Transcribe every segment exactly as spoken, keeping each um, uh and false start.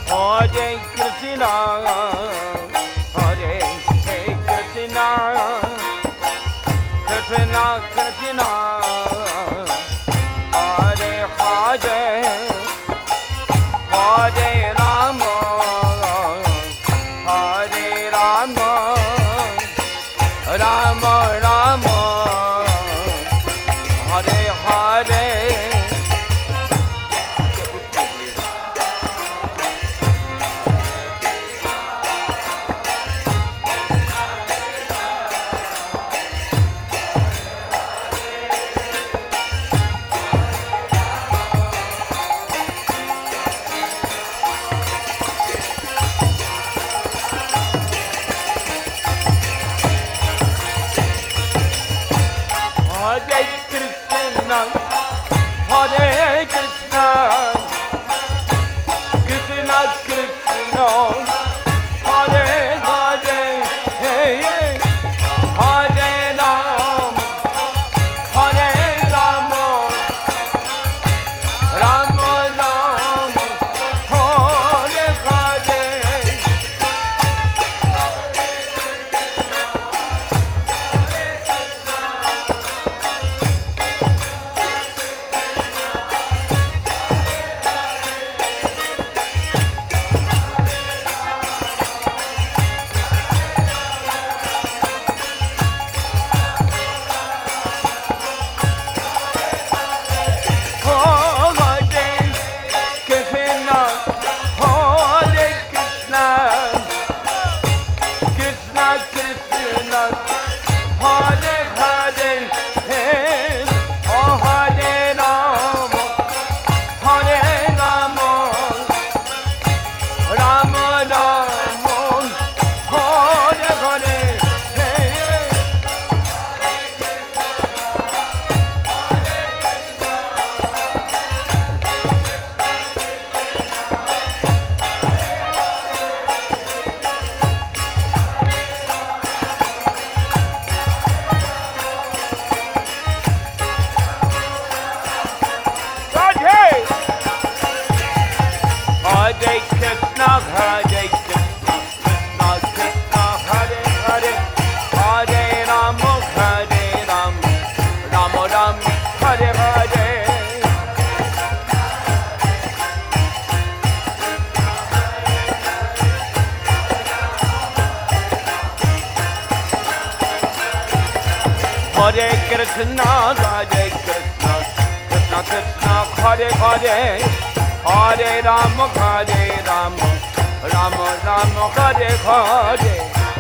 Hare Krishna, Hare Krishna, Krishna Krishna, Hare Hare, Hare Rama, Hare Rama, Rama Rama, Hare Hare. Hare Krishna, Hare Krishna, Krishna Krishna, Hare Hare, Hare Rama, Hare Rama, Rama Rama, Hare Hare. Hare Krishna, Hare Krishna, Krishna Krishna, Hare Hare, Hare Rama, Hare Rama, Rama Rama, Hare Hare. Hare Krishna, Hare Krishna, Krishna Krishna, Hare Hare, Hare Rama, Hare Rama, Rama Rama, Hare Hare.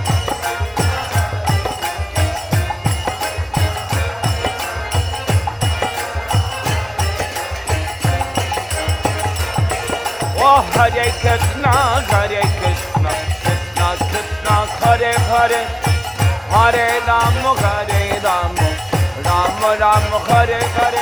Oh, Hare Krishna, Hare Krishna, Krishna Krishna, Hare Hare, Hare Rama, Hare Rama, Rama Rama, Hare Hare.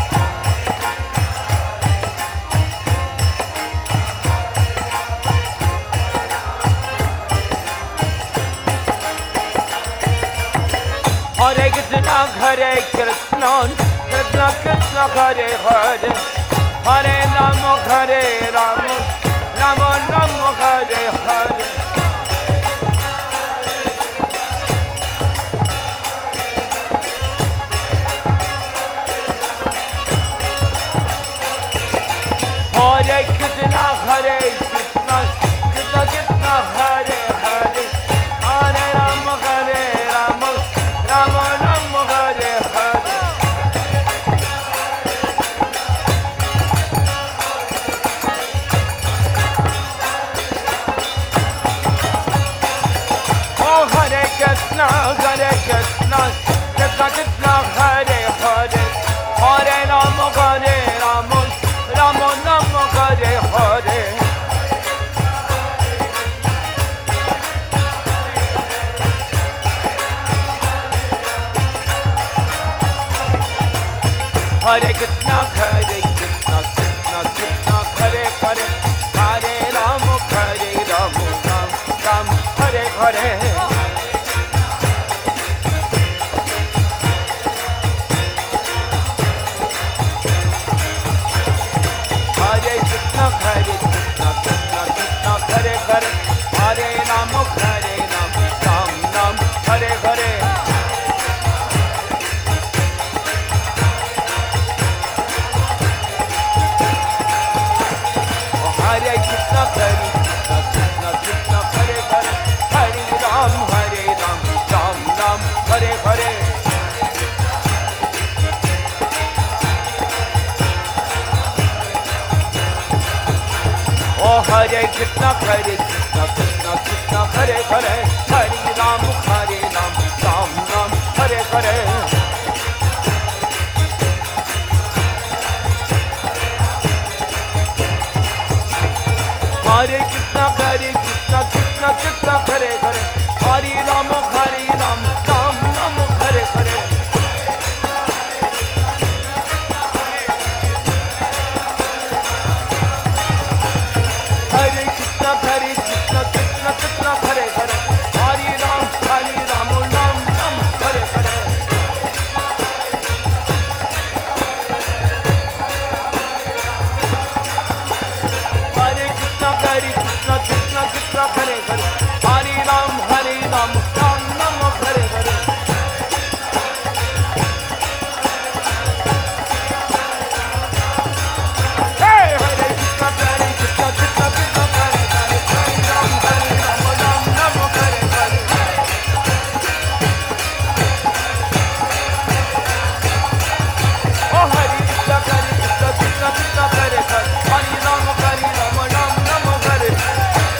Hare Krishna, Hare Krishna, Krishna Krishna, Hare Hare, Hare Rama, Hare Rama, Rama Rama, Hare Hare. Hare Krishna, Hare Krishna, Krishna Krishna, Hare Hare, Hare Rama, Hare Rama, Rama Rama, Hare Hare. Oh, Hare Krishna, Hare Krishna, Krishna Krishna, Hare Hare, Hare Rama, Hare Rama, Rama Rama, Hare Hare. Hare Krishna, Hare Krishna, Krishna Krishna, Hare Hare, Hare Rama, Hare Rama, Ram Ram, Hare Hare. Hare Krishna, Hare Krishna, Krishna Krishna, Hare Krishna, Hare Krishna, Krishna Krishna, Hare Hare, Hare Ram, Hare Ram, Ram Ram, Hare Hare. Oh Hare Krishna, Hare Krishna, Krishna Krishna, Hare Hare, Hare Ram, Hare Ram, Ram Ram, Hare Hare. Hare Krishna, Hare Krishna, Krishna Krishna, Hare Hare, Hare Ram, Hare Ram, Ram Ram, Hare Hare. Hare Krishna, Hare Krishna, Krishna Krishna, Hare Hare, Hare Ram, Hare Ram, Ram Ram, Hare Hare. Hare Krishna, Hare Krishna, Krishna Krishna, Hare Hare, Hare Ram, Hare Ram, Ram Ram, Hare Hare. Hey, Hare Krishna, Hare Krishna, Krishna Krishna, Hare Hare, Hare Ram, Hare Ram, Ram Ram, Hare Hare. Oh, Hare Krishna, Hare Krishna, Krishna Krishna, Hare Hare, Hare Ram, Hare Ram, Ram Ram, Hare Hare.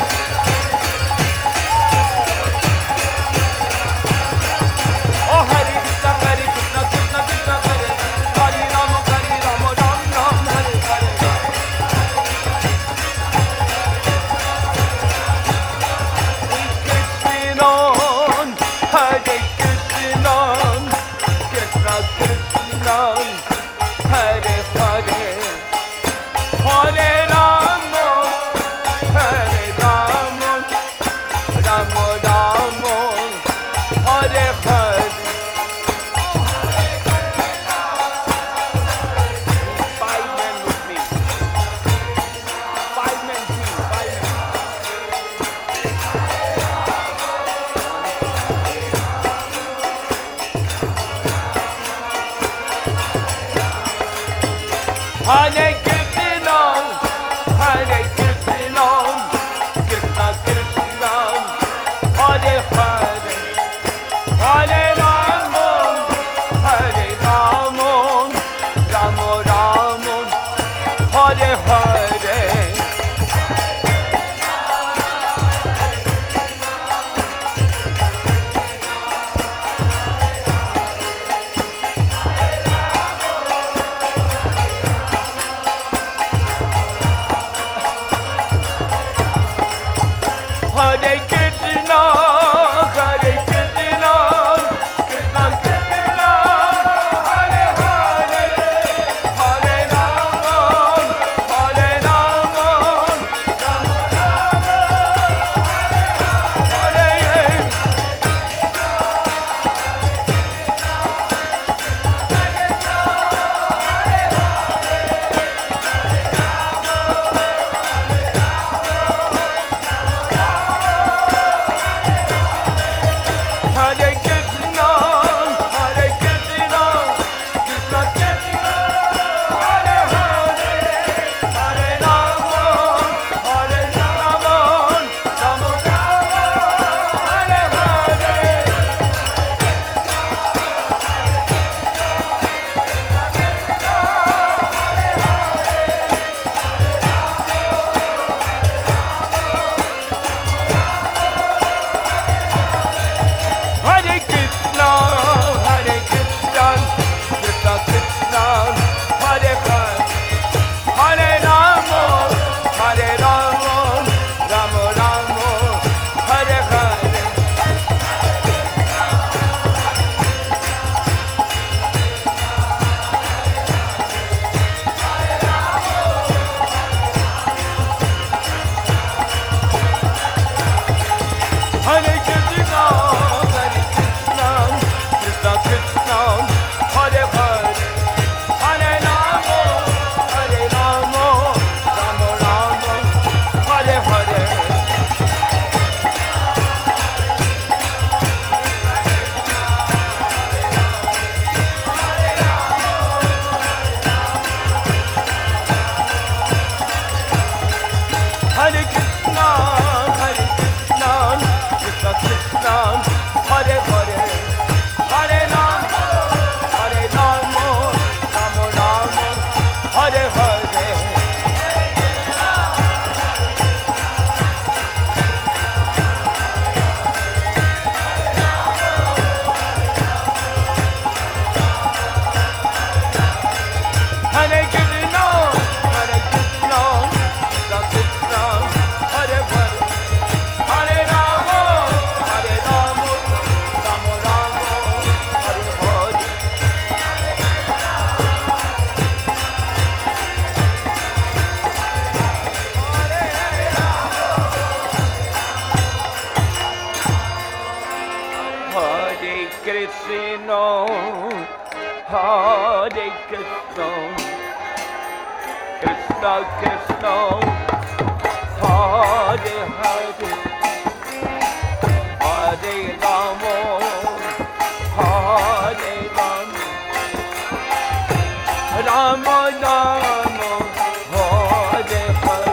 Oh, Hare Krishna, Hare Krishna, Krishna Krishna, Hare Hare, Hare Ram, Hare Ram, Ram Ram, Hare Hare. Krishna, Hare Krishna, Krishna Krishna, Hare Hare, Hare Ram, Hare Ram, Ram Ram, Hare Hare. Five men with me. Five men, please. Five men. Hare Krishna, Hare Krishna, Krishna Krishna, Hare Hare, Hare Ram, Hare Ram, Ram Ram, Hare Hare. Hare Krishna, Hare Krishna, Krishna Krishna, Hare Hare, Hare Rama, Hare Rama, Rama Rama, Hare Hare. Hare Hare, Hare Rama, Hare Rama, Rama Rama, Hare Hare. Hare Krishna, Hare Krishna, Krishna Krishna, Hare Hare, Hare Rama, Hare Rama, Rama Rama, Hare Hare. Hare Krishna, Hare Krishna, Krishna Krishna, Hare Hare, Hare Rama, Hare Rama, Rama Rama, Hare Hare.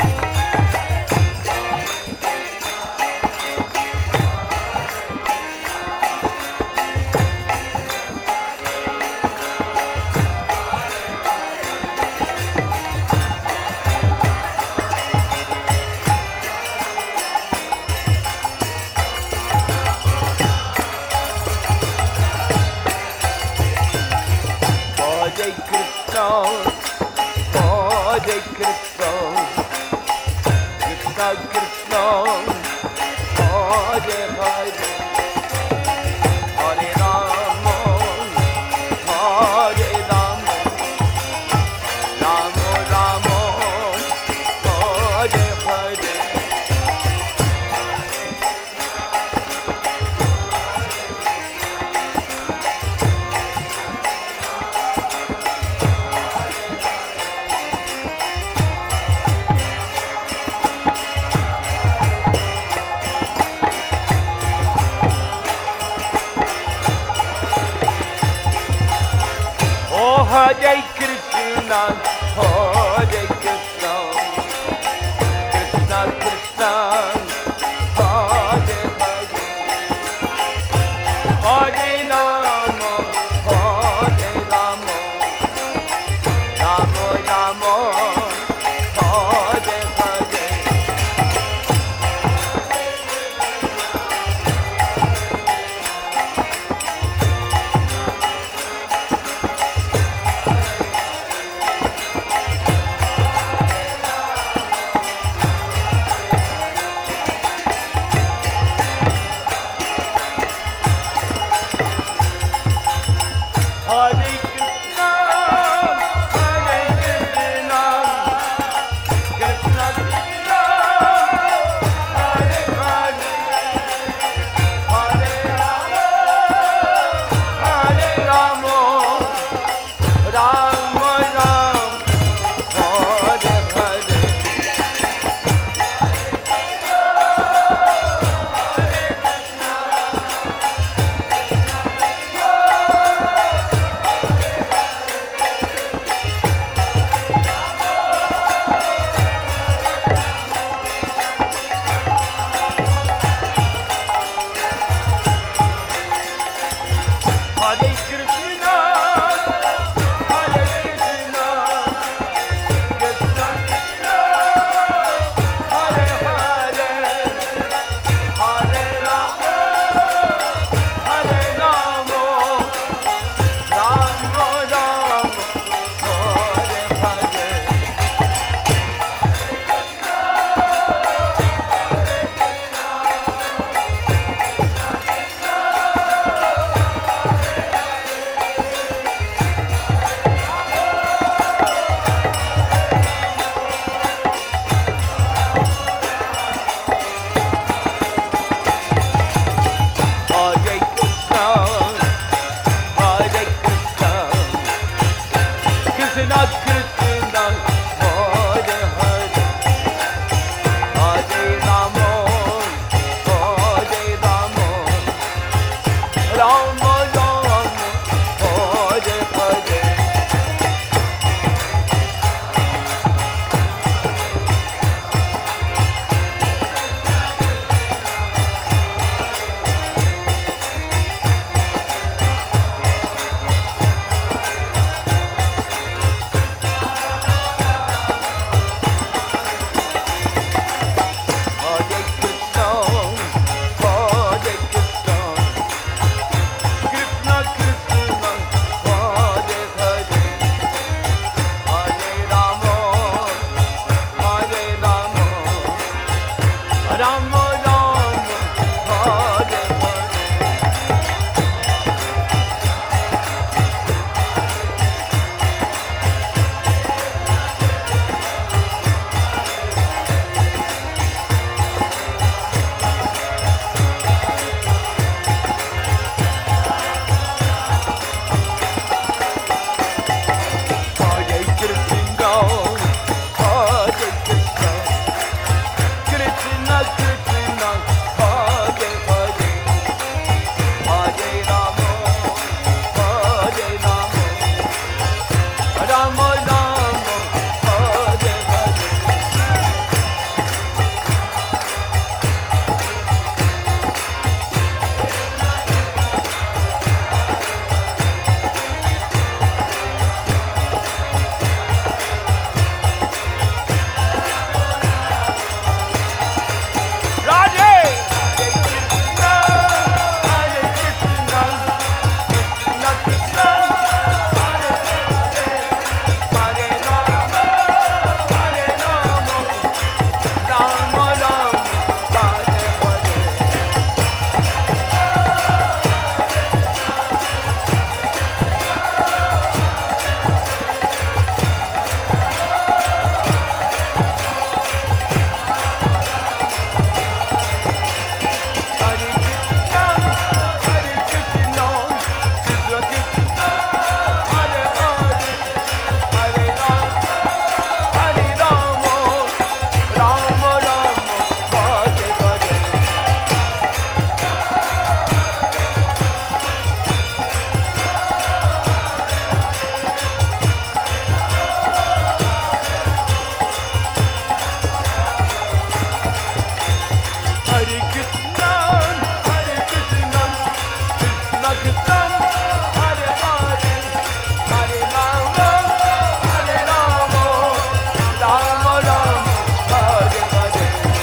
Hare Krishna, Hare Krishna, Krishna Krishna, Hare Hare, Hare Rama, Hare Rama, Rama Rama, Hare Hare. Oh, Hare Krishna, Hare Krishna, Krishna Krishna, Hare Hare, Hare Rama, Hare Rama, Rama Rama, Hare Hare. Hare Krishna, Hare Krishna, Krishna Krishna, Hare Hare, Hare Rama, Hare Rama, Rama Rama, Hare Hare. Hare Krishna, Hare Krishna, Krishna Krishna, Hare Hare, Hare Rama, Hare Rama, Rama Rama, Hare Hare. Hare Krishna, Hare Krishna, Krishna Krishna, Hare Hare, Hare Rama, Hare Rama, Rama Rama, Hare Hare. Rama Rama Hare Hare Hare Krishna Hare Krishna Krishna Krishna Hare Hare Hare Rama Hare Rama Rama Rama Hare Hare Radhe! Hare Krishna, Krishna Krishna, Hare Hare, Hare Rama, Hare Rama, Rama Rama, Hare Hare. Hare Krishna, Hare Krishna, Krishna Krishna, Hare Hare, Hare Rama, Hare Rama, Rama Rama, Hare Hare. Hare Krishna, Hare Krishna, Krishna Krishna, Hare Hare, Hare Rama, Hare Rama, Rama Rama, Hare Hare.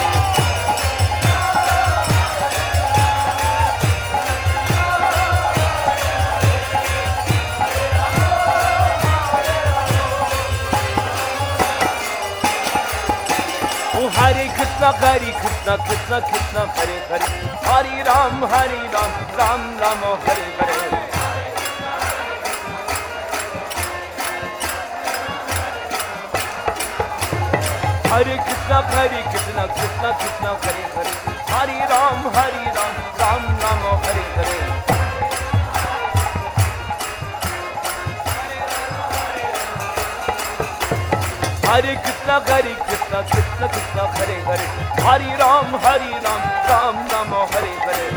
Oh, Hare Krishna, Hare Krishna, Krishna Krishna, Hare Hare, Hare Ram, Hare Ram, Ram Ram, Hare Hare. Hare Krishna, Hare Krishna, Krishna Krishna, Hare Hare, Hare Ram, Hare Ram, Ram Ram, Hare Hare. Hare Krishna, Hare Krishna, Krishna Krishna, Hare Hare, Hare Ram, Hare Ram, Ram Ram, Hare Hare.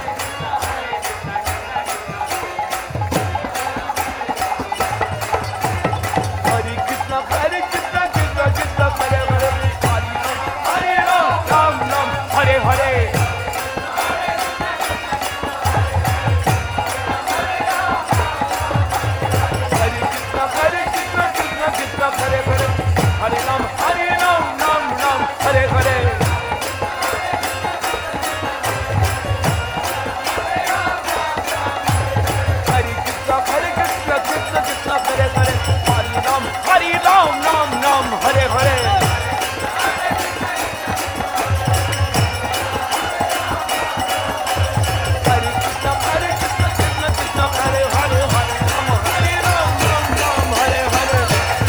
Hare Krishna, Hare Krishna, Krishna Krishna, Hare Hare, Hare Ram, Hare Ram, Ram Ram, Hare Hare. Hare Krishna, Hare Krishna, Krishna Krishna, Hare Hare, Hare Ram, Hare Ram, Ram Ram, Hare Hare. Hare Krishna, Hare Krishna, Krishna Krishna, Hare Hare, Hare Ram, Hare Ram, Ram Ram, Hare Hare. Hare Krishna, Hare Krishna, Krishna Krishna, Hare Hare, Hare Ram, Hare Ram, Ram Ram, Hare Hare.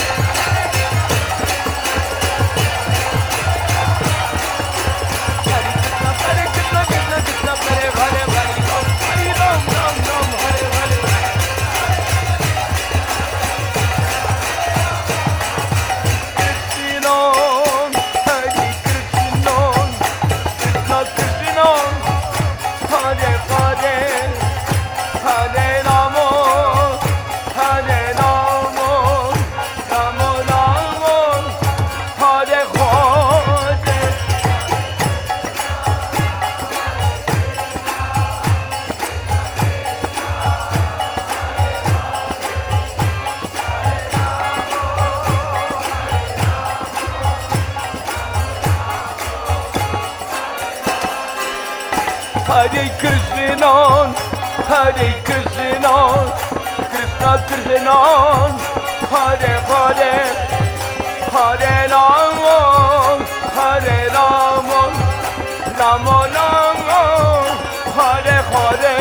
Hare Krishna, Hare Krishna, Krishna Krishna, Hare Hare, Hare Ram, Hare Ram, Ram Ram, Hare Hare. Krishna, Hare Krishna, Krishna Krishna, Hare Hare, Hare Rama, Hare Rama, Rama Rama, Hare Hare. Hare Krishna, Hare Krishna, Krishna Krishna, Hare Hare, Hare Rama, Hare Rama, Ramo Ramo Hare Hare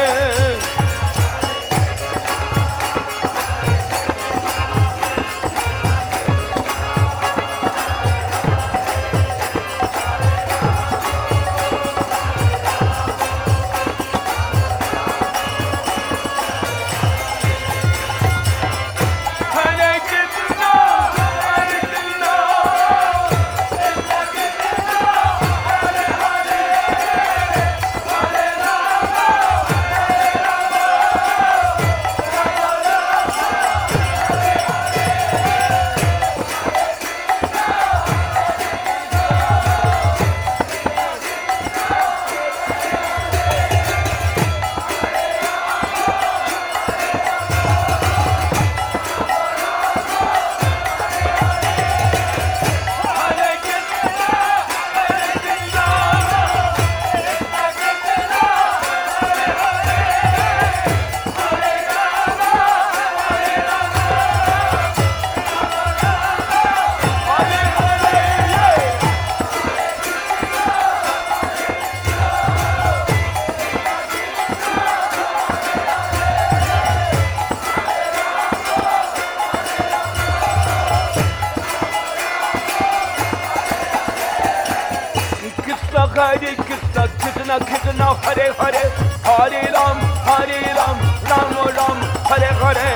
Hare Krishna, Krishna Krishna, Hare Hare, Hare Ram, Hare Ram, Ram Ram, Hare Hare.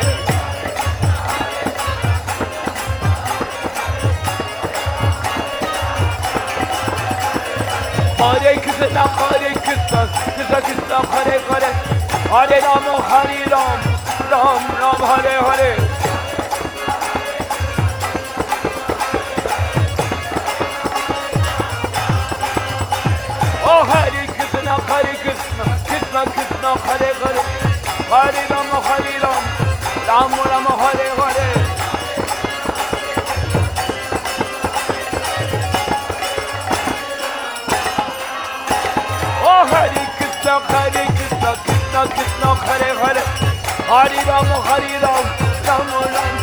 Hare Krishna, Hare Krishna, Krishna Krishna, Hare Hare, Hare Ram, Hare Ram, Ram Ram, Hare Hare. Hare Krishna, Hare Krishna, Krishna Krishna, Hare Hare, Hare Rama, Hare Ram, Ram Rama, Hare Hare. Oh, Hare Krishna, Hare Krishna, Krishna Krishna, Hare Hare, Hare Rama, Hare Ram, Ram Ram.